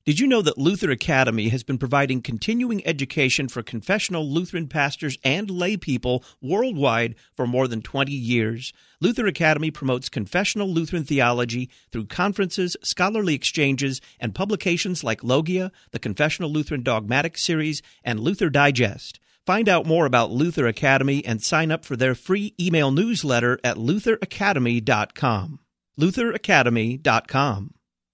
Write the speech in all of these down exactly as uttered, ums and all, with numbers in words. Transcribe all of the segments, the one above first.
Did you know that Luther Academy has been providing continuing education for confessional Lutheran pastors and lay people worldwide for more than twenty years? Luther Academy promotes confessional Lutheran theology through conferences, scholarly exchanges, and publications like Logia, the Confessional Lutheran Dogmatic Series, and Luther Digest. Find out more about Luther Academy and sign up for their free email newsletter at luther academy dot com. luther academy dot com.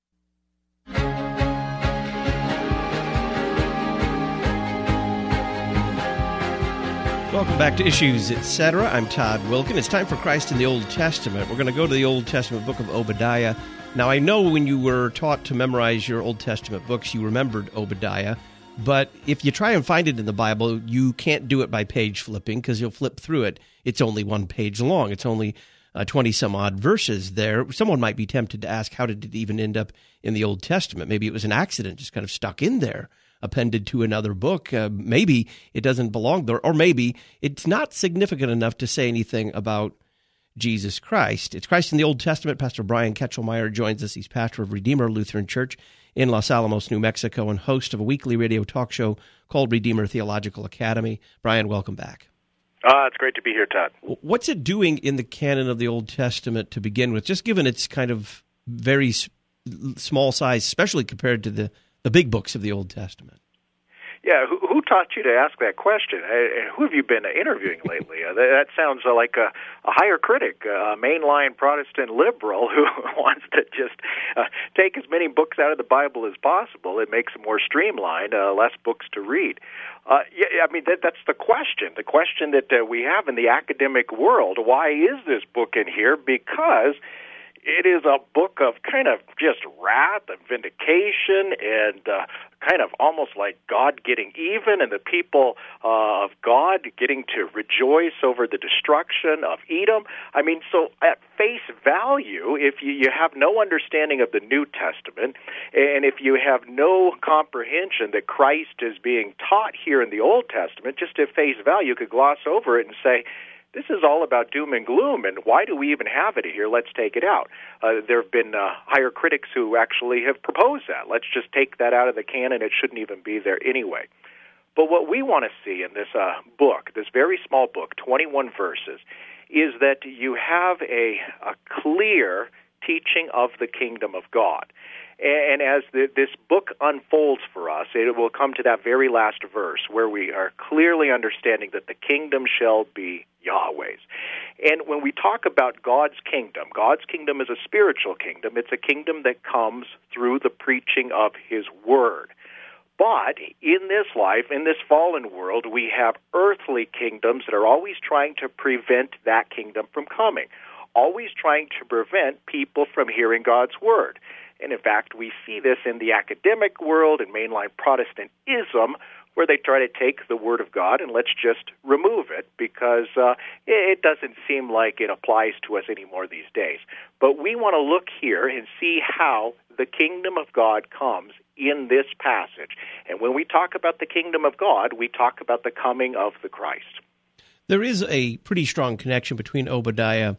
Welcome back to Issues, et cetera. I'm Todd Wilkin. It's time for Christ in the Old Testament. We're going to go to the Old Testament book of Obadiah. Now, I know when you were taught to memorize your Old Testament books, you remembered Obadiah. But if you try and find it in the Bible, you can't do it by page flipping because you'll flip through it. It's only one page long. It's only uh, twenty-some-odd verses there. Someone might be tempted to ask, how did it even end up in the Old Testament? Maybe it was an accident, just kind of stuck in there, appended to another book. Uh, maybe it doesn't belong there, or maybe it's not significant enough to say anything about Jesus Christ. It's Christ in the Old Testament. Pastor Brian Ketchelmeyer joins us. He's pastor of Redeemer Lutheran Church in Los Alamos, New Mexico, and host of a weekly radio talk show called Redeemer Theological Academy. Brian, welcome back. Uh, it's great to be here, Todd. What's it doing in the canon of the Old Testament to begin with, just given its kind of very small size, especially compared to the the big books of the Old Testament? Yeah, who, who taught you to ask that question? Uh, who have you been interviewing lately? Uh, that sounds uh, like a, a higher critic, a mainline Protestant liberal who wants to just uh, take as many books out of the Bible as possible. It makes them more streamlined, uh, less books to read. Uh, yeah, I mean, that, that's the question, the question that uh, we have in the academic world. Why is this book in here? Because it is a book of kind of just wrath and vindication and uh, kind of almost like God getting even and the people uh, of God getting to rejoice over the destruction of Edom. I mean, so at face value, if you, you have no understanding of the New Testament and if you have no comprehension that Christ is being taught here in the Old Testament, just at face value, you could gloss over it and say, this is all about doom and gloom, and why do we even have it here? Let's take it out. Uh, there have been uh, higher critics who actually have proposed that. Let's just take that out of the canon. It shouldn't even be there anyway. But what we want to see in this uh, book, this very small book, twenty-one verses, is that you have a, a clear teaching of the kingdom of God. And as the, this book unfolds for us, it will come to that very last verse where we are clearly understanding that the kingdom shall be Yahweh's. And when we talk about God's kingdom, God's kingdom is a spiritual kingdom. It's a kingdom that comes through the preaching of His Word. But in this life, in this fallen world, we have earthly kingdoms that are always trying to prevent that kingdom from coming, always trying to prevent people from hearing God's Word. And in fact, we see this in the academic world and mainline Protestantism, where they try to take the Word of God and let's just remove it because uh, it doesn't seem like it applies to us anymore these days. But we want to look here and see how the kingdom of God comes in this passage. And when we talk about the kingdom of God, we talk about the coming of the Christ. There is a pretty strong connection between Obadiah,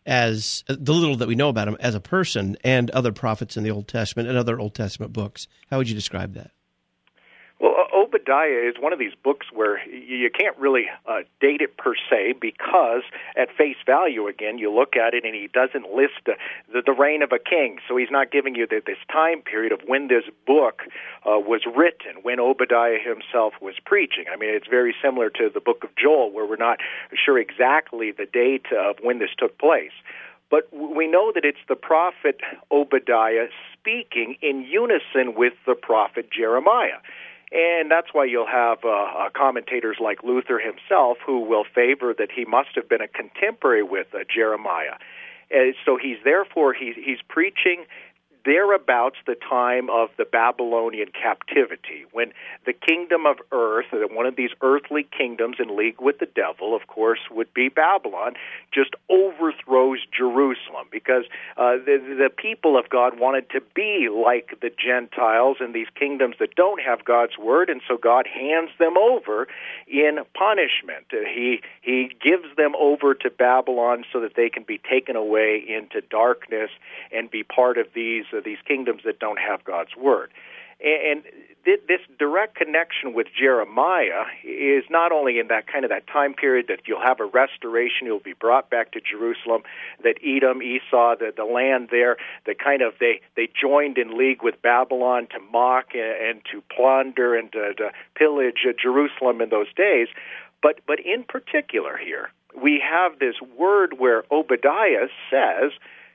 as the little that we know about him as a person, and other prophets in the Old Testament and other Old Testament books. How would you describe that? Well, Obadiah is one of these books where you can't really uh, date it per se because at face value, again, you look at it and he doesn't list uh, the, the reign of a king. So he's not giving you the, this time period of when this book uh, was written, when Obadiah himself was preaching. I mean, it's very similar to the book of Joel where we're not sure exactly the date of when this took place. But we know that it's the prophet Obadiah speaking in unison with the prophet Jeremiah. And that's why you'll have uh, uh, commentators like Luther himself who will favor that he must have been a contemporary with uh, Jeremiah. And so he's therefore he's, he's preaching thereabouts the time of the Babylonian captivity, when the kingdom of earth, one of these earthly kingdoms in league with the devil, of course, would be Babylon, just overthrows Jerusalem because uh, the, the people of God wanted to be like the Gentiles in these kingdoms that don't have God's word, and so God hands them over in punishment. Uh, he, he gives them over to Babylon so that they can be taken away into darkness and be part of these uh, these kingdoms that don't have God's word. And this direct connection with Jeremiah is not only in that kind of that time period that you'll have a restoration, you'll be brought back to Jerusalem, that Edom, Esau, the, the land there, that kind of they, they joined in league with Babylon to mock and, and to plunder and to, to pillage uh, Jerusalem in those days. But but in particular here, we have this word where Obadiah says,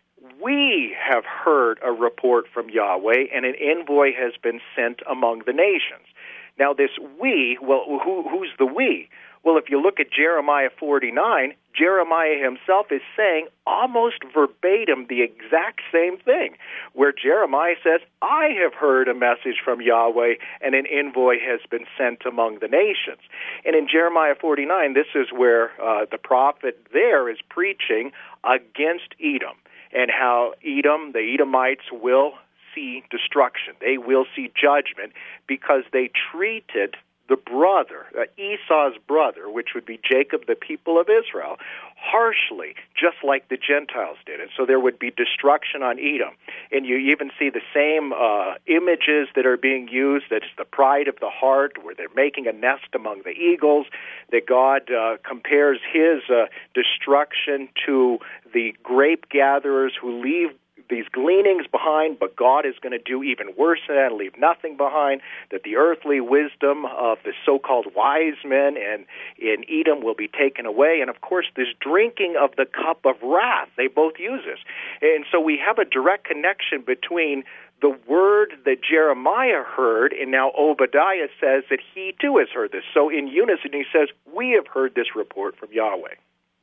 we have heard a report from Yahweh, and an envoy has been sent among the nations. Now, this we, well, who, who's the we? Well, if you look at Jeremiah forty-nine, Jeremiah himself is saying almost verbatim the exact same thing, where Jeremiah says, I have heard a message from Yahweh, and an envoy has been sent among the nations. And in Jeremiah forty-nine, this is where uh, the prophet there is preaching against Edom, and how Edom, the Edomites, will see destruction. They will see judgment because they treated the brother, uh, Esau's brother, which would be Jacob, the people of Israel, harshly, just like the Gentiles did. And so there would be destruction on Edom. And you even see the same uh, images that are being used, that's the pride of the heart, where they're making a nest among the eagles, that God uh, compares his uh, destruction to the grape gatherers who leave these gleanings behind, but God is going to do even worse than that and leave nothing behind, that the earthly wisdom of the so-called wise men and in Edom will be taken away. And, of course, this drinking of the cup of wrath, they both use this. And so we have a direct connection between the word that Jeremiah heard, and now Obadiah says that he too has heard this. So in unison, he says, we have heard this report from Yahweh.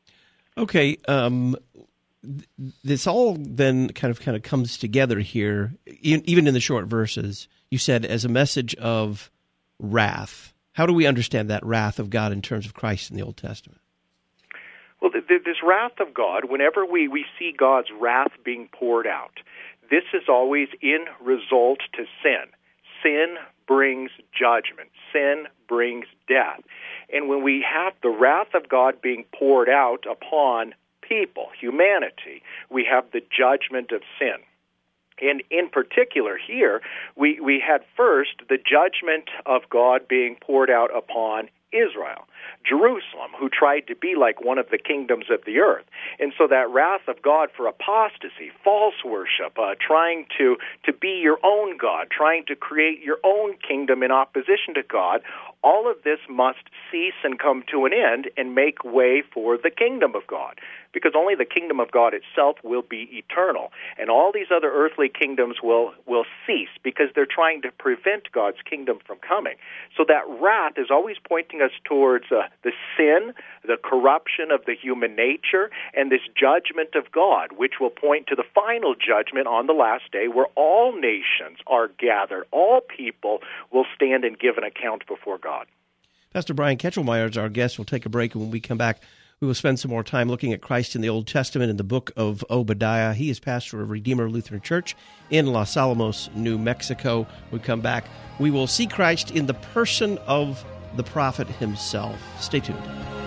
Okay, um... this all then kind of kind of comes together here, even in the short verses. You said as a message of wrath. How do we understand that wrath of God in terms of Christ in the Old Testament? Well, this wrath of God, whenever we, we see God's wrath being poured out, this is always in result to sin. Sin brings judgment. Sin brings death. And when we have the wrath of God being poured out upon people, humanity, we have the judgment of sin. And in particular here, we, we had first the judgment of God being poured out upon Israel, Jerusalem, who tried to be like one of the kingdoms of the earth. And so that wrath of God for apostasy, false worship, uh, trying to, to be your own God, trying to create your own kingdom in opposition to God, all of this must cease and come to an end and make way for the kingdom of God, because only the kingdom of God itself will be eternal. And all these other earthly kingdoms will, will cease because they're trying to prevent God's kingdom from coming. So that wrath is always pointing us towards uh, the sin, the corruption of the human nature, and this judgment of God, which will point to the final judgment on the last day, where all nations are gathered, all people will stand and give an account before God. Pastor Brian Ketchelmeyer is our guest. We'll take a break, and when we come back, we will spend some more time looking at Christ in the Old Testament in the book of Obadiah. He is pastor of Redeemer Lutheran Church in Los Alamos, New Mexico. When we come back, we will see Christ in the person of the prophet himself. Stay tuned.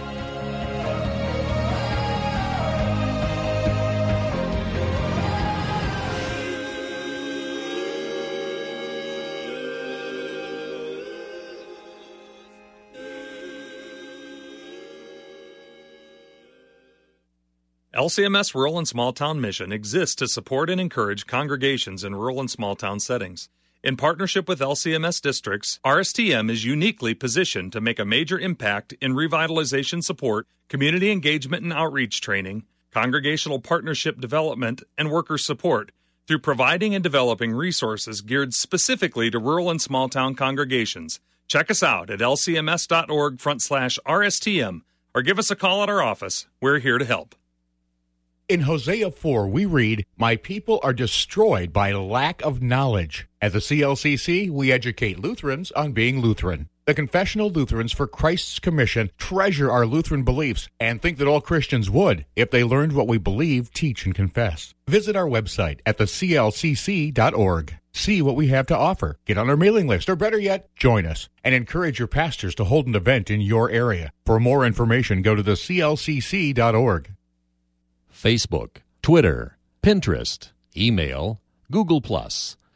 L C M S Rural and Small Town Mission exists to support and encourage congregations in rural and small town settings. In partnership with L C M S districts, R S T M is uniquely positioned to make a major impact in revitalization support, community engagement and outreach training, congregational partnership development, and worker support through providing and developing resources geared specifically to rural and small town congregations. Check us out at L C M S dot org front slash R S T M or give us a call at our office. We're here to help. In Hosea four, we read, "My people are destroyed by lack of knowledge." At the C L C C, we educate Lutherans on being Lutheran. The Confessional Lutherans for Christ's Commission treasure our Lutheran beliefs and think that all Christians would if they learned what we believe, teach, and confess. Visit our website at the C L C C dot org. See what we have to offer. Get on our mailing list, or better yet, join us, and encourage your pastors to hold an event in your area. For more information, go to the C L C C dot org. Facebook, Twitter, Pinterest, email, Google Plus.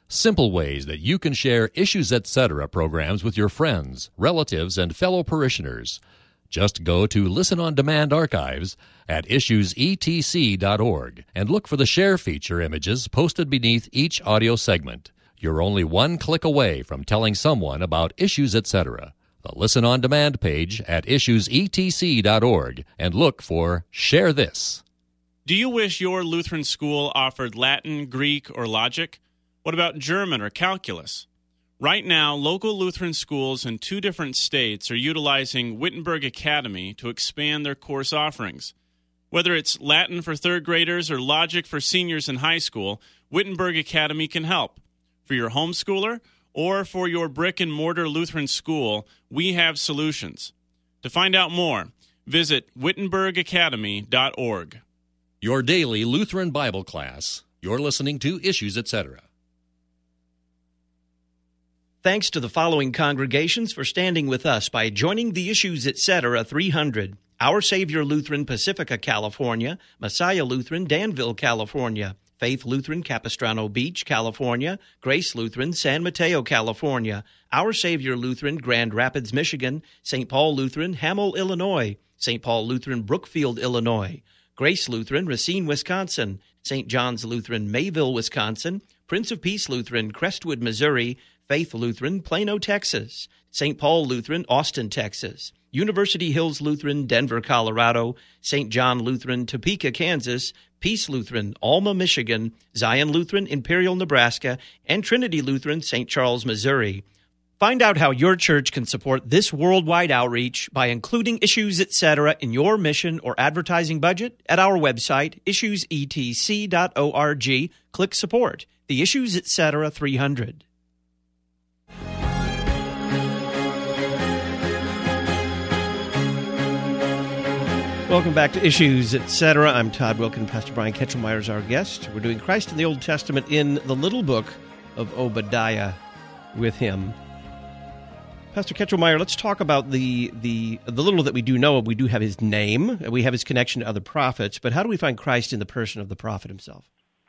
Simple ways that you can share Issues Etc. programs with your friends, relatives, and fellow parishioners. Just go to Listen on Demand archives at issues e t c dot org and look for the share feature images posted beneath each audio segment. You're only one click away from telling someone about Issues Etc. The Listen on Demand page at issues e t c dot org and look for Share This. Do you wish your Lutheran school offered Latin, Greek, or logic? What about German or calculus? Right now, local Lutheran schools in two different states are utilizing Wittenberg Academy to expand their course offerings. Whether it's Latin for third graders or logic for seniors in high school, Wittenberg Academy can help. For your homeschooler or for your brick-and-mortar Lutheran school, we have solutions. To find out more, visit wittenberg academy dot org. Your daily Lutheran Bible class. You're listening to Issues Etc. Thanks to the following congregations for standing with us by joining the Issues Etc. three hundred. Our Savior Lutheran, Pacifica, California; Messiah Lutheran, Danville, California; Faith Lutheran, Capistrano Beach, California; Grace Lutheran, San Mateo, California; Our Savior Lutheran, Grand Rapids, Michigan; Saint Paul Lutheran, Hamel, Illinois; Saint Paul Lutheran, Brookfield, Illinois; Grace Lutheran, Racine, Wisconsin; Saint John's Lutheran, Mayville, Wisconsin; Prince of Peace Lutheran, Crestwood, Missouri; Faith Lutheran, Plano, Texas; Saint Paul Lutheran, Austin, Texas; University Hills Lutheran, Denver, Colorado; Saint John Lutheran, Topeka, Kansas; Peace Lutheran, Alma, Michigan; Zion Lutheran, Imperial, Nebraska; and Trinity Lutheran, Saint Charles, Missouri. Find out how your church can support this worldwide outreach by including Issues Etc. in your mission or advertising budget at our website, issues e t c dot org. Click Support. The Issues Etc. three hundred. Welcome back to Issues Etc. I'm Todd Wilkin. Pastor Brian Ketchelmeyer is our guest. We're doing Christ in the Old Testament in the little book of Obadiah with him. Pastor Ketchelmeyer, let's talk about the, the the little that we do know. We do have his name. We have his connection to other prophets. But how do we find Christ in the person of the prophet himself?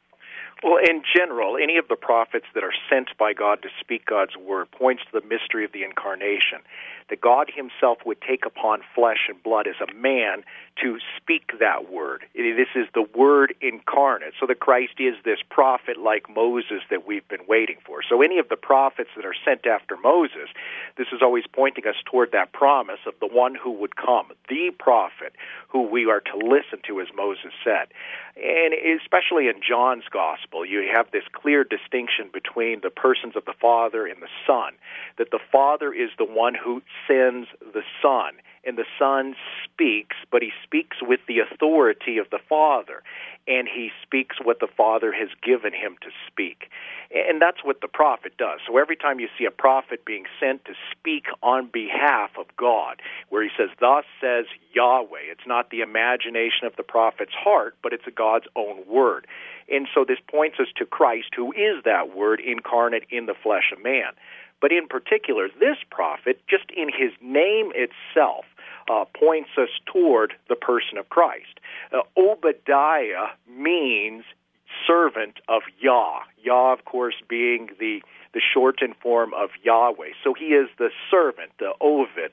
Well, in general, any of the prophets that are sent by God to speak God's word points to the mystery of the incarnation, that God himself would take upon flesh and blood as a man to speak that word. This is the word incarnate. So that Christ is this prophet like Moses that we've been waiting for. So any of the prophets that are sent after Moses, this is always pointing us toward that promise of the one who would come, the prophet who we are to listen to, as Moses said. And especially in John's gospel, you have this clear distinction between the persons of the Father and the Son, that the Father is the one who sends the Son, and the Son speaks, but he speaks with the authority of the Father, and he speaks what the Father has given him to speak. And that's what the prophet does. So every time you see a prophet being sent to speak on behalf of God, where he says, "Thus says Yahweh," it's not the imagination of the prophet's heart, but it's God's own word. And so this points us to Christ, who is that word incarnate in the flesh of man. But in particular, this prophet, just in his name itself, uh, points us toward the person of Christ. Uh, Obadiah means servant of Yah. Yah, of course, being the the shortened form of Yahweh. So he is the servant, the Ovid,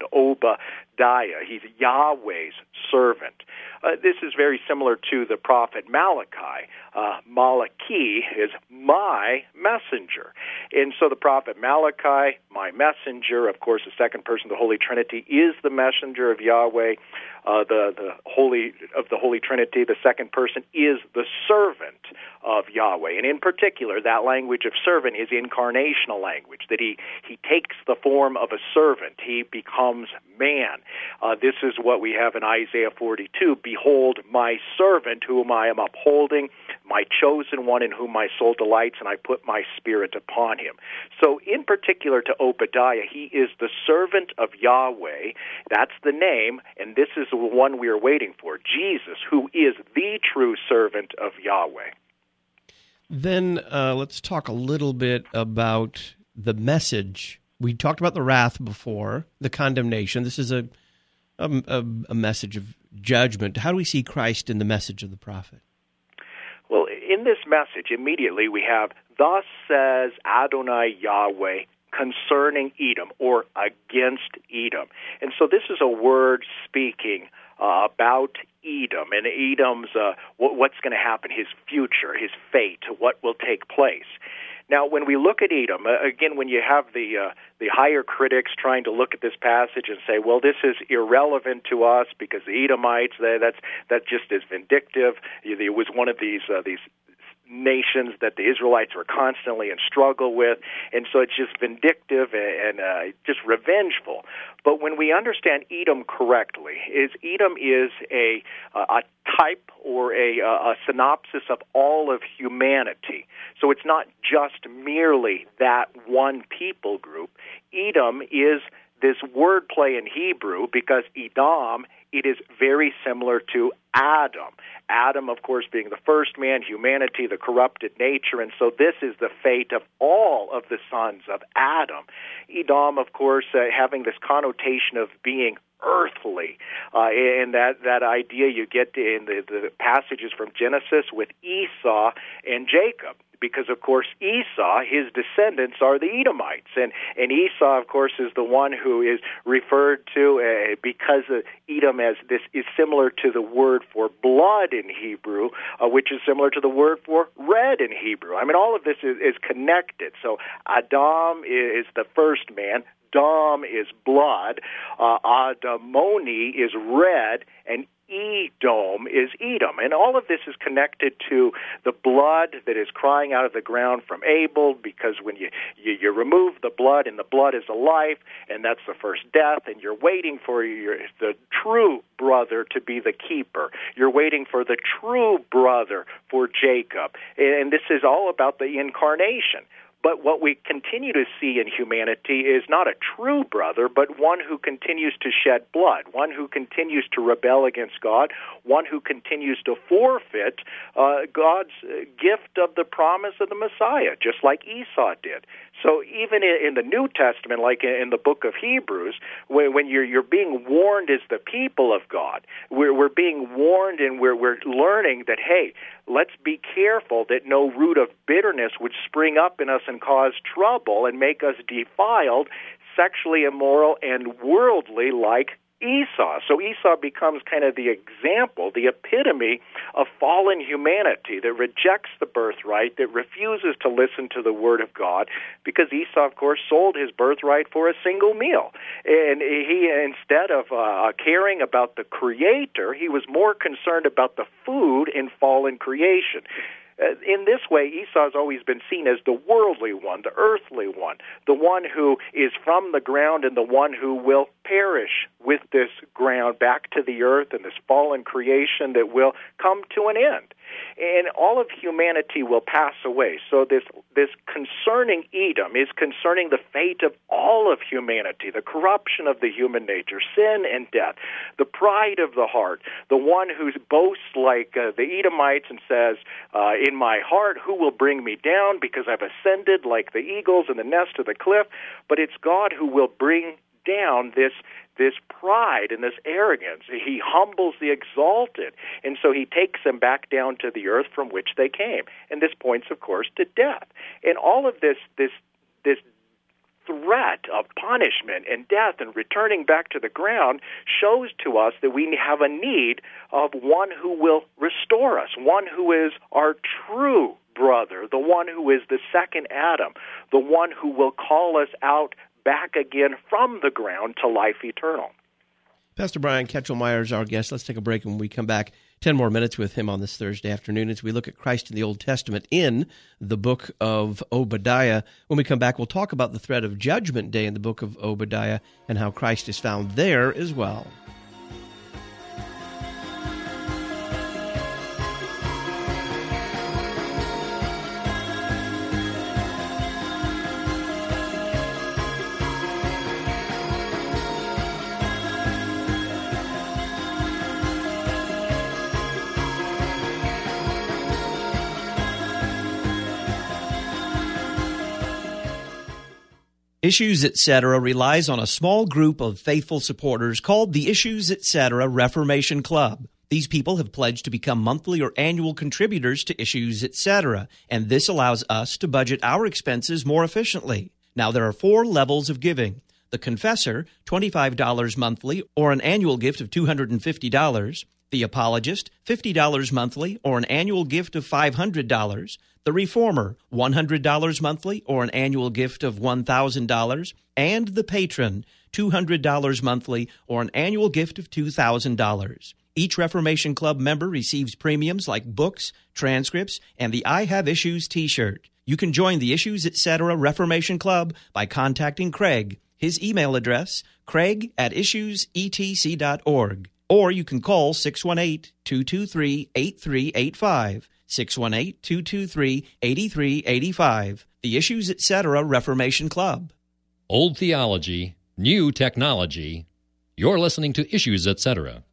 Obadiah. He's Yahweh's servant. Uh, this is very similar to the prophet Malachi. Uh, Malachi is my messenger. And so the prophet Malachi, my messenger, of course, the second person of the Holy Trinity, is the messenger of Yahweh. Uh, the, the Holy of the Holy Trinity, the second person, is the servant of Yahweh. And in particular, that language of servant is incarnational language, that he, he takes the form of a servant. He becomes man. Uh, this is what we have in Isaiah forty-two. "Behold, my servant whom I am upholding, my chosen one in whom my soul delights, and I put my spirit upon him." So in particular to Obadiah, he is the servant of Yahweh. That's the name, and this is the one we are waiting for, Jesus, who is the true servant of Yahweh. Then uh, let's talk a little bit about the message. We talked about the wrath before, the condemnation. This is a, a, a message of judgment. How do we see Christ in the message of the prophet? Well, in this message, immediately we have thus says Adonai Yahweh concerning Edom, or against Edom. And so this is a word speaking uh, about Edom, and Edom's, uh, what, what's going to happen, his future, his fate, what will take place. Now, when we look at Edom, uh, again, when you have the uh, the higher critics trying to look at this passage and say, well, this is irrelevant to us because the Edomites, they, that's that just is vindictive. It was one of these uh, these nations that the Israelites were constantly in struggle with, and so it's just vindictive and uh, just revengeful. But when we understand Edom correctly, is Edom is a a type or a, a synopsis of all of humanity. So it's not just merely that one people group. Edom is this wordplay in Hebrew because Edom, it is very similar to Adam. Adam, of course, being the first man, humanity, the corrupted nature, and so this is the fate of all of the sons of Adam. Edom, of course, uh, having this connotation of being earthly, uh, and that, that idea you get in the, the passages from Genesis with Esau and Jacob. Because, of course, Esau, his descendants are the Edomites. And, and Esau, of course, is the one who is referred to uh, because uh, Edom as this is similar to the word for blood in Hebrew, uh, which is similar to the word for red in Hebrew. I mean, all of this is, is connected. So Adam is the first man. Dam is blood. Uh, Adamoni is red. And Edom is Edom. And all of this is connected to the blood that is crying out of the ground from Abel, because when you, you, you remove the blood, and the blood is a life, and that's the first death, and you're waiting for your, the true brother to be the keeper. You're waiting for the true brother for Jacob. And this is all about the incarnation. But what we continue to see in humanity is not a true brother, but one who continues to shed blood, one who continues to rebel against God, one who continues to forfeit uh, God's gift of the promise of the Messiah, just like Esau did. So even in the New Testament, like in the book of Hebrews, when you're, you're being warned as the people of God, we're, we're being warned and we're, we're learning that, hey, let's be careful that no root of bitterness would spring up in us and cause trouble and make us defiled, sexually immoral, and worldly like Esau. So Esau becomes kind of the example, the epitome of fallen humanity that rejects the birthright, that refuses to listen to the word of God, because Esau, of course, sold his birthright for a single meal. And he, instead of uh, caring about the Creator, he was more concerned about the food in fallen creation. Uh, in this way, Esau has always been seen as the worldly one, the earthly one, the one who is from the ground and the one who will perish with this ground back to the earth and this fallen creation that will come to an end. And all of humanity will pass away. So this this concerning Edom is concerning the fate of all of humanity, the corruption of the human nature, sin and death, the pride of the heart, the one who boasts like uh, the Edomites and says, uh, in my heart, who will bring me down because I've ascended like the eagles in the nest of the cliff? But it's God who will bring down this this pride and this arrogance. He humbles the exalted, and so he takes them back down to the earth from which they came. And this points, of course, to death. And all of this this this threat of punishment and death and returning back to the ground shows to us that we have a need of one who will restore us, one who is our true brother, the one who is the second Adam, the one who will call us out back again from the ground to life eternal. Pastor Brian Ketchelmeyer is our guest. Let's take a break, and when we come back, ten more minutes with him on this Thursday afternoon as we look at Christ in the Old Testament in the book of Obadiah. When we come back, we'll talk about the threat of Judgment Day in the book of Obadiah and how Christ is found there as well. Issues, et cetera relies on a small group of faithful supporters called the Issues, et cetera Reformation Club. These people have pledged to become monthly or annual contributors to Issues, et cetera, and this allows us to budget our expenses more efficiently. Now, there are four levels of giving. The Confessor, twenty-five dollars monthly or an annual gift of two hundred fifty dollars. The Apologist, fifty dollars monthly or an annual gift of five hundred dollars. The Reformer, one hundred dollars monthly or an annual gift of one thousand dollars. And the Patron, two hundred dollars monthly or an annual gift of two thousand dollars. Each Reformation Club member receives premiums like books, transcripts, and the I Have Issues t-shirt. You can join the Issues, et cetera Reformation Club by contacting Craig. His email address, craig at issues e t c dot org. Or you can call six one eight, two two three, eight three eight five, six one eight, two two three, eight three eight five. The Issues, et cetera Reformation Club. Old theology, new technology. You're listening to Issues, et cetera.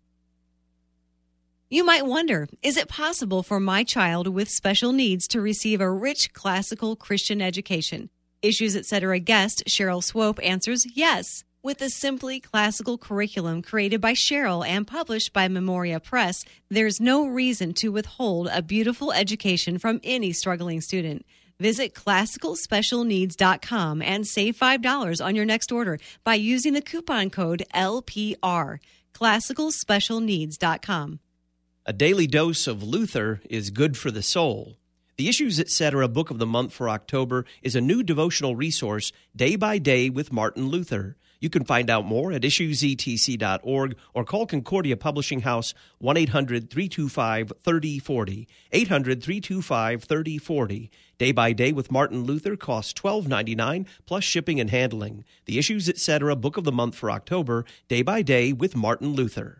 You might wonder, is it possible for my child with special needs to receive a rich classical Christian education? Issues, et cetera guest Cheryl Swope answers yes. With the Simply Classical curriculum created by Cheryl and published by Memoria Press, there's no reason to withhold a beautiful education from any struggling student. Visit classical special needs dot com and save five dollars on your next order by using the coupon code L P R. classical special needs dot com. A daily dose of Luther is good for the soul. The Issues, et cetera Book of the Month for October is a new devotional resource, Day by Day with Martin Luther. You can find out more at issues e t c dot org or call Concordia Publishing House one eight hundred, three two five, three oh four oh, eight hundred, three two five, three oh four oh. Day by Day with Martin Luther costs twelve ninety-nine plus shipping and handling. The Issues, et cetera Book of the Month for October, Day by Day with Martin Luther.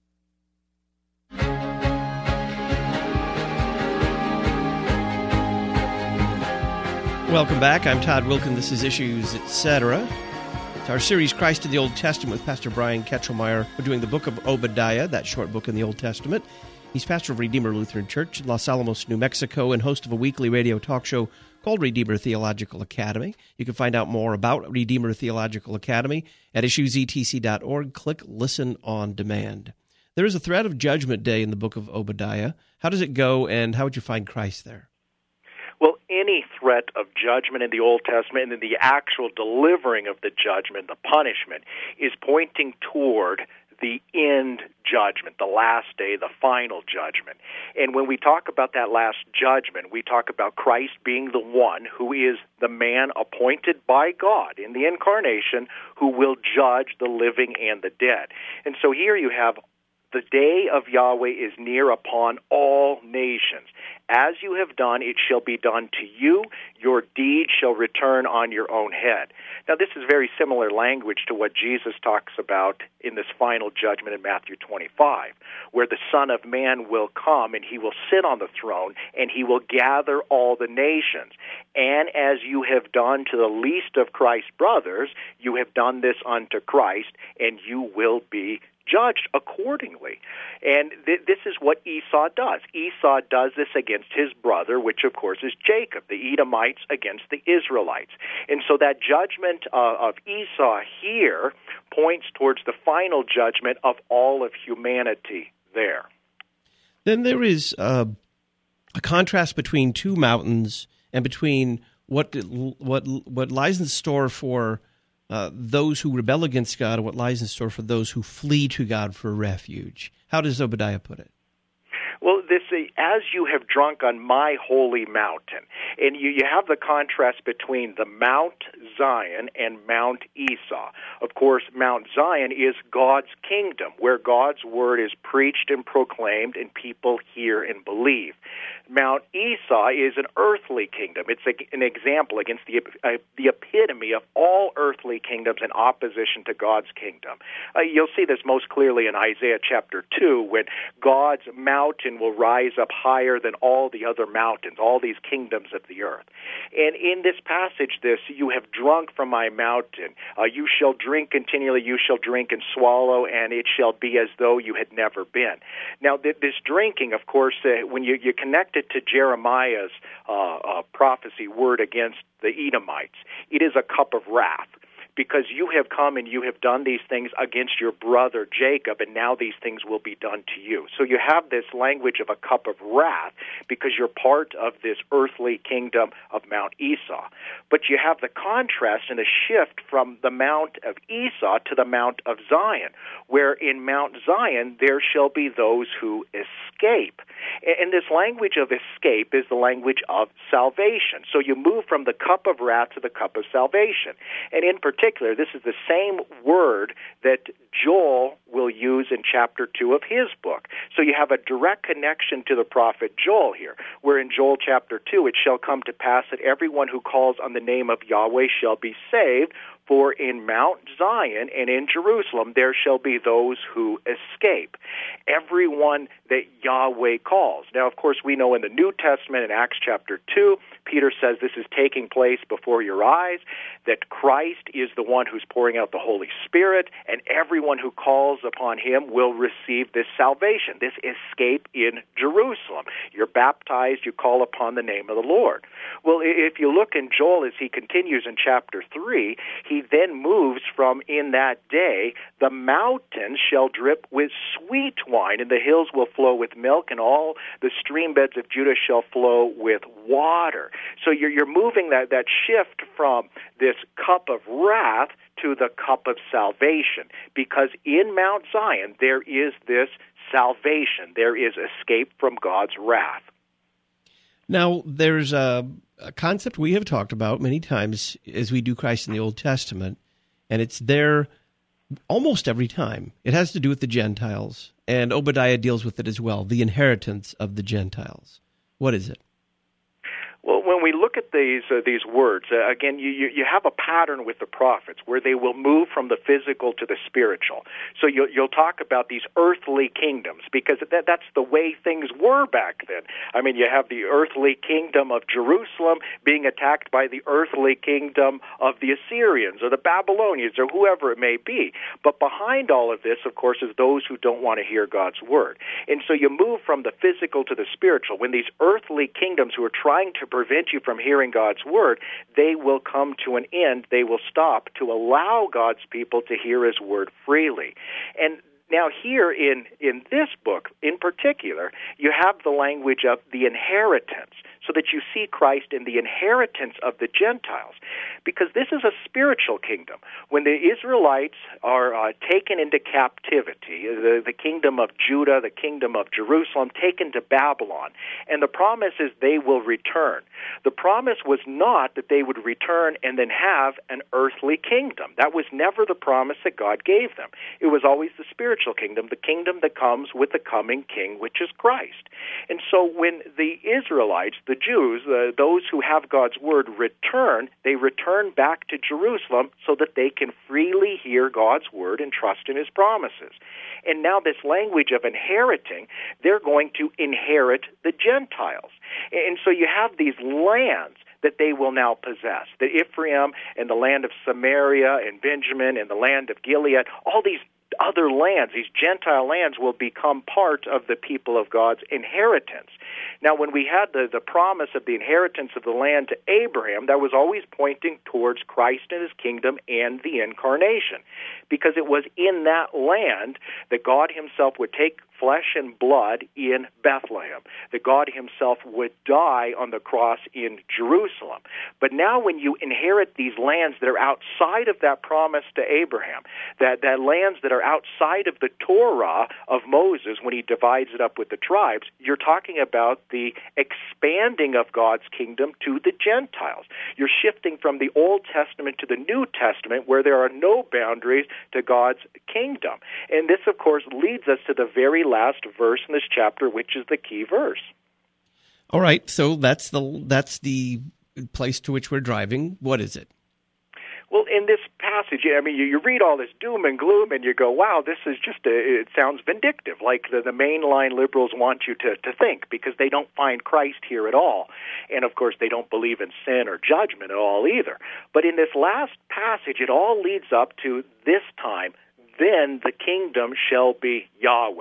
Welcome back. I'm Todd Wilkin. This is Issues, et cetera. It's our series, Christ in the Old Testament, with Pastor Brian Ketchelmeyer. We're doing the book of Obadiah, that short book in the Old Testament. He's pastor of Redeemer Lutheran Church in Los Alamos, New Mexico, and host of a weekly radio talk show called Redeemer Theological Academy. You can find out more about Redeemer Theological Academy at issues e t c dot org. Click Listen on Demand. There is a thread of Judgment Day in the book of Obadiah. How does it go, and how would you find Christ there? Well, any threat of judgment in the Old Testament and then the actual delivering of the judgment, the punishment, is pointing toward the end judgment, the last day, the final judgment. And when we talk about that last judgment, we talk about Christ being the one who is the man appointed by God in the incarnation who will judge the living and the dead. And so here you have the day of Yahweh is near upon all nations. As you have done, it shall be done to you. Your deed shall return on your own head. Now, this is very similar language to what Jesus talks about in this final judgment in Matthew twenty-five, where the Son of Man will come and he will sit on the throne and he will gather all the nations. And as you have done to the least of Christ's brothers, you have done this unto Christ, and you will be judged accordingly. And th- this is what Esau does. Esau does this against his brother, which of course is Jacob, the Edomites against the Israelites. And so that judgment uh, of Esau here points towards the final judgment of all of humanity there. Then there is uh, a contrast between two mountains and between what what what lies in store for Uh, those who rebel against God and what lies in store for those who flee to God for refuge. How does Obadiah put it? Well, this uh, as you have drunk on my holy mountain. And you, you have the contrast between the Mount Zion and Mount Esau. Of course, Mount Zion is God's kingdom, where God's word is preached and proclaimed and people hear and believe. Mount Esau is an earthly kingdom. It's a, an example against the uh, the epitome of all earthly kingdoms in opposition to God's kingdom. Uh, you'll see this most clearly in Isaiah chapter two, when God's mountain will rise up higher than all the other mountains, all these kingdoms of the earth. And in this passage, this, you have drunk from my mountain. Uh, you shall drink continually, you shall drink and swallow, and it shall be as though you had never been. Now, th- this drinking, of course, uh, when you, you connect it to Jeremiah's uh, uh, prophecy word against the Edomites, it is a cup of wrath, because you have come and you have done these things against your brother Jacob, and now these things will be done to you. So you have this language of a cup of wrath because you're part of this earthly kingdom of Mount Esau. But you have the contrast and the shift from the Mount of Esau to the Mount of Zion, where in Mount Zion there shall be those who escape. And this language of escape is the language of salvation. So you move from the cup of wrath to the cup of salvation. And in particular, this is the same word that Joel will use in chapter two of his book. So you have a direct connection to the prophet Joel here, where in Joel chapter two, it shall come to pass that everyone who calls on the name of Yahweh shall be saved, for in Mount Zion and in Jerusalem there shall be those who escape. Everyone that Yahweh calls. Now, of course, we know in the New Testament, in Acts chapter two, Peter says this is taking place before your eyes, that Christ is the one who's pouring out the Holy Spirit, and everyone who calls upon him will receive this salvation, this escape in Jerusalem. You're baptized, you call upon the name of the Lord. Well, if you look in Joel as he continues in chapter three, he then moves from in that day, the mountains shall drip with sweet wine, and the hills will flow with milk, and all the stream beds of Judah shall flow with water. So you're, you're moving that, that shift from this cup of wrath to the cup of salvation, because in Mount Zion there is this salvation. There is escape from God's wrath. Now, there's a, a concept we have talked about many times as we do Christ in the Old Testament, and it's there almost every time. It has to do with the Gentiles, and Obadiah deals with it as well, the inheritance of the Gentiles. What is it? Well, when we look at these uh, these words, uh, again, you, you you have a pattern with the prophets where they will move from the physical to the spiritual. So you'll, you'll talk about these earthly kingdoms, because that, that's the way things were back then. I mean, you have the earthly kingdom of Jerusalem being attacked by the earthly kingdom of the Assyrians or the Babylonians or whoever it may be. But behind all of this, of course, is those who don't want to hear God's word. And so you move from the physical to the spiritual. When these earthly kingdoms who are trying to prevent you from hearing God's word, they will come to an end. They will stop to allow God's people to hear his word freely. And now here in, in this book in particular, you have the language of the inheritance, so that you see Christ in the inheritance of the Gentiles, because this is a spiritual kingdom. When the Israelites are uh, taken into captivity, the, the kingdom of Judah, the kingdom of Jerusalem, taken to Babylon, and the promise is they will return. The promise was not that they would return and then have an earthly kingdom. That was never the promise that God gave them. It was always the spiritual kingdom, the kingdom that comes with the coming king, which is Christ. And so when the Israelites, the Jews, uh, those who have God's word, return, they return back to Jerusalem so that they can freely hear God's word and trust in his promises. And now this language of inheriting, they're going to inherit the Gentiles. And so you have these lands that they will now possess. The Ephraim and the land of Samaria and Benjamin and the land of Gilead, all these other lands, these Gentile lands, will become part of the people of God's inheritance. Now, when we had the, the promise of the inheritance of the land to Abraham, that was always pointing towards Christ and his kingdom and the incarnation, because it was in that land that God himself would take flesh and blood in Bethlehem, that God himself would die on the cross in Jerusalem. But now when you inherit these lands that are outside of that promise to Abraham, that, that lands that are outside of the Torah of Moses when he divides it up with the tribes, you're talking about the expanding of God's kingdom to the Gentiles. You're shifting from the Old Testament to the New Testament, where there are no boundaries to God's kingdom. And this, of course, leads us to the very last verse in this chapter, which is the key verse. All right, so that's the that's the place to which we're driving. What is it? Well, in this passage, I mean, you, you read all this doom and gloom, and you go, wow, this is just, a, it sounds vindictive, like the, the mainline liberals want you to, to think, because they don't find Christ here at all. And, of course, they don't believe in sin or judgment at all either. But in this last passage, it all leads up to this time, then the kingdom shall be Yahweh's.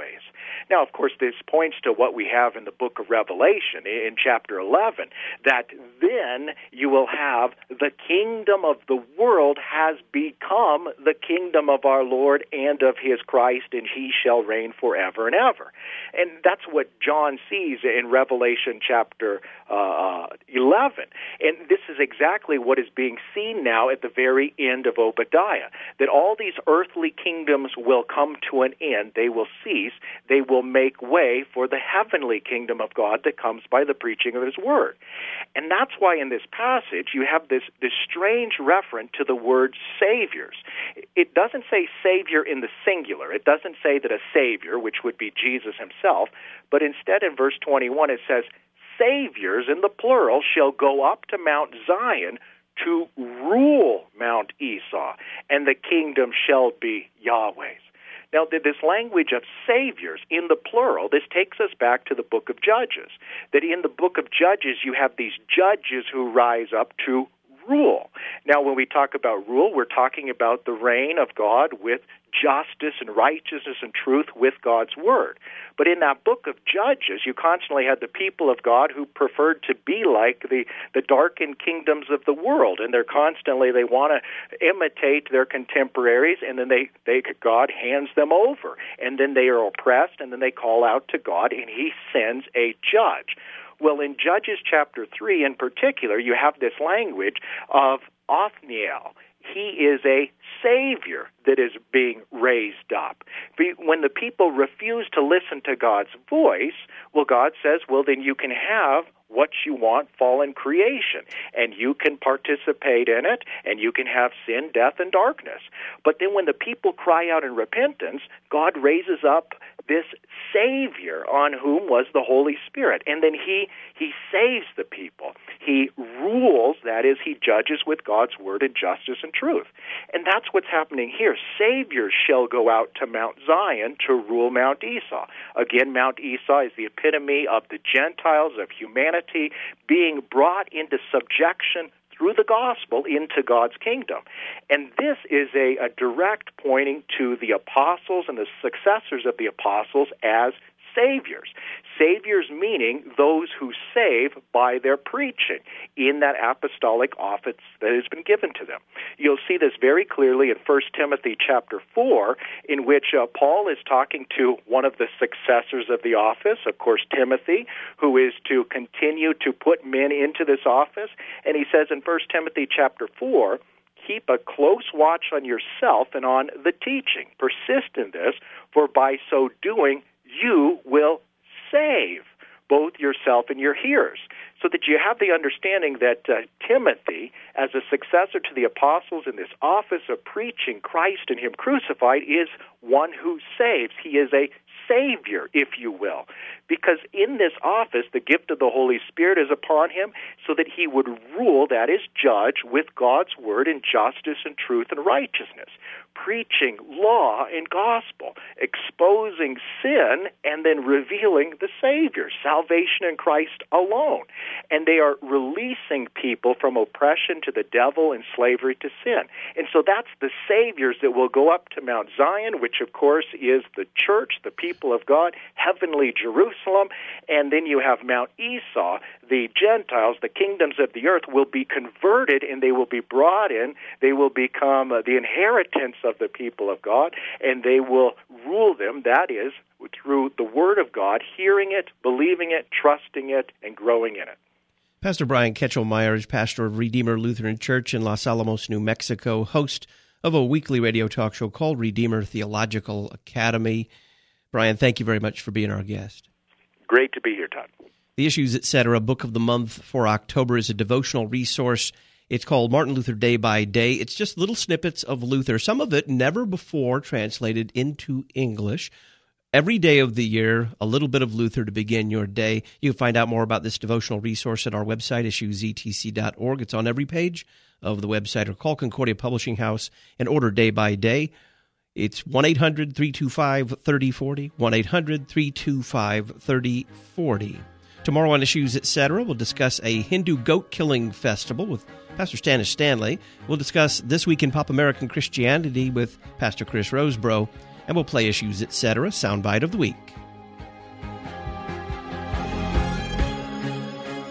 Now, of course, this points to what we have in the book of Revelation in chapter eleven, that then you will have the kingdom of the world has become the kingdom of our Lord and of his Christ, and he shall reign forever and ever. And that's what John sees in Revelation chapter uh, eleven. And this is exactly what is being seen now at the very end of Obadiah, that all these earthly kingdoms will come to an end. They will cease. They will make way for the heavenly kingdom of God that comes by the preaching of his word. And that's why in this passage you have this, this strange reference to the word saviors. It doesn't say savior in the singular. It doesn't say that a savior, which would be Jesus himself, but instead in verse twenty-one it says, saviors in the plural shall go up to Mount Zion to rule Mount Esau, and the kingdom shall be Yahweh's. Now, this language of saviors in the plural, this takes us back to the book of Judges, that in the book of Judges you have these judges who rise up to rule. Now, when we talk about rule, we're talking about the reign of God with justice and righteousness and truth with God's word. But in that book of Judges, you constantly had the people of God who preferred to be like the, the darkened kingdoms of the world, and they're constantly, they want to imitate their contemporaries, and then they, they God hands them over, and then they are oppressed, and then they call out to God, and he sends a judge. Well, in Judges chapter three in particular, you have this language of Othniel. He is a savior that is being raised up. When the people refuse to listen to God's voice, well, God says, well, then you can have what you want, fallen creation, and you can participate in it, and you can have sin, death, and darkness. But then when the people cry out in repentance, God raises up this Savior on whom was the Holy Spirit, and then he he saves the people. He rules, that is, he judges with God's word and justice and truth. And that's what's happening here. Saviors shall go out to Mount Zion to rule Mount Esau. Again, Mount Esau is the epitome of the Gentiles, of humanity, being brought into subjection through the gospel into God's kingdom. And this is a, a direct pointing to the apostles and the successors of the apostles as saviors. Saviors meaning those who save by their preaching in that apostolic office that has been given to them. You'll see this very clearly in First Timothy chapter four, in which uh, Paul is talking to one of the successors of the office, of course, Timothy, who is to continue to put men into this office. And he says in First Timothy chapter four, keep a close watch on yourself and on the teaching. Persist in this, for by so doing, you will save both yourself and your hearers. So that you have the understanding that uh, Timothy, as a successor to the apostles in this office of preaching Christ and him crucified, is one who saves. He is a Savior, if you will, because in this office the gift of the Holy Spirit is upon him so that he would rule, that is, judge with God's word in justice and truth and righteousness, preaching law and gospel, exposing sin, and then revealing the Savior, salvation in Christ alone. And they are releasing people from oppression to the devil and slavery to sin. And so that's the Saviors that will go up to Mount Zion, which of course is the church, the people of God, heavenly Jerusalem, and then you have Mount Esau, the Gentiles, the kingdoms of the earth will be converted and they will be brought in, they will become uh, the inheritance of the people of God, and they will rule them, that is, through the Word of God, hearing it, believing it, trusting it, and growing in it. Pastor Brian Ketchel-Meyer is pastor of Redeemer Lutheran Church in Los Alamos, New Mexico, host of a weekly radio talk show called Redeemer Theological Academy. Brian, thank you very much for being our guest. Great to be here, Todd. The Issues, et cetera. Book of the Month for October is a devotional resource. It's called Martin Luther Day by Day. It's just little snippets of Luther, some of it never before translated into English. Every day of the year, a little bit of Luther to begin your day. You can find out more about this devotional resource at our website, issues e t c dot org. It's on every page of the website, or call Concordia Publishing House and order day by day. It's one eight hundred three two five three zero four zero, one eight hundred three two five three zero four zero. Tomorrow on Issues, et cetera, we'll discuss a Hindu goat-killing festival with Pastor Stanis Stanley. We'll discuss This Week in Pop American Christianity with Pastor Chris Rosebrough. And we'll play Issues, et cetera, Soundbite of the Week.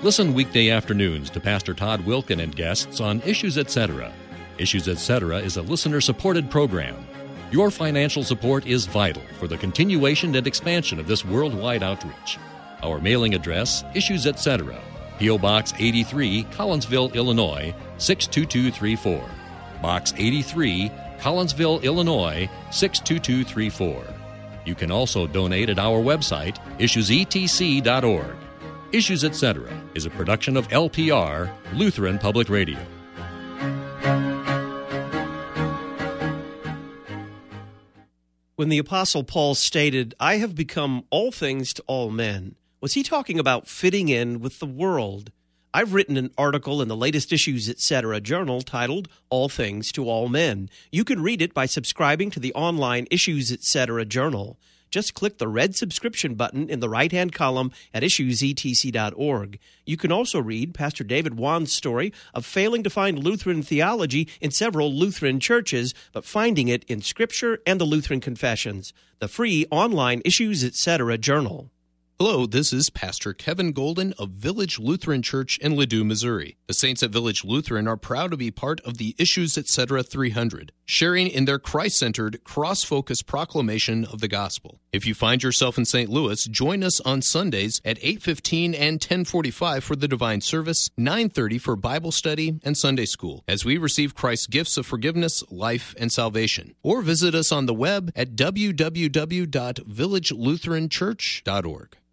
Listen weekday afternoons to Pastor Todd Wilken and guests on Issues Etc. Issues Etc. is a listener-supported program. Your financial support is vital for the continuation and expansion of this worldwide outreach. Our mailing address, Issues Etc., P O. Box eighty-three, Collinsville, Illinois, six two two three four. Box eighty-three, Collinsville, Illinois, six two two three four. You can also donate at our website, issues e t c dot org. Issues Etc. is a production of L P R, Lutheran Public Radio. When the Apostle Paul stated, "I have become all things to all men," was he talking about fitting in with the world? I've written an article in the latest Issues Etc. journal titled All Things to All Men. You can read it by subscribing to the online Issues Etc. journal. Just click the red subscription button in the right-hand column at issues e t c dot org. You can also read Pastor David Wan's story of failing to find Lutheran theology in several Lutheran churches, but finding it in Scripture and the Lutheran Confessions. The free online Issues Etc. journal. Hello, this is Pastor Kevin Golden of Village Lutheran Church in Ladue, Missouri. The saints at Village Lutheran are proud to be part of the Issues Etc. three hundred, sharing in their Christ-centered, cross-focused proclamation of the gospel. If you find yourself in Saint Louis, join us on Sundays at eight fifteen and ten forty-five for the Divine Service, nine thirty for Bible study and Sunday school, as we receive Christ's gifts of forgiveness, life, and salvation. Or visit us on the web at w w w dot village lutheran church dot org.